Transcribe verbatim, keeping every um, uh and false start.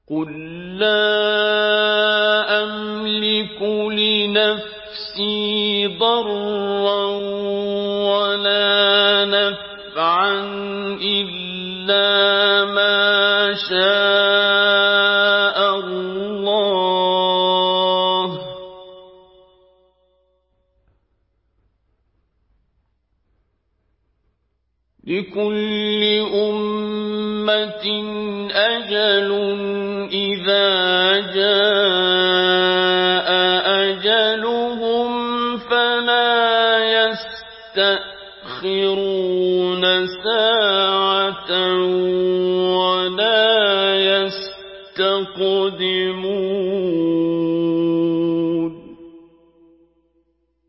قُل لَّا أَمْلِكُ لِنَفْسِي ضَرًّا وَلَا نَفْعًا إِلَّا مَا شَاءَ اللَّهُ ۗ لِكُلِّ أُمَّةٍ أَجَلٌ ۖ إِذَا جَاءَ أَجَلُهُمْ فَلَا يَسْتَأْخِرُونَ سَاعَةً ۖ وَلَا يَسْتَقْدِمُونَ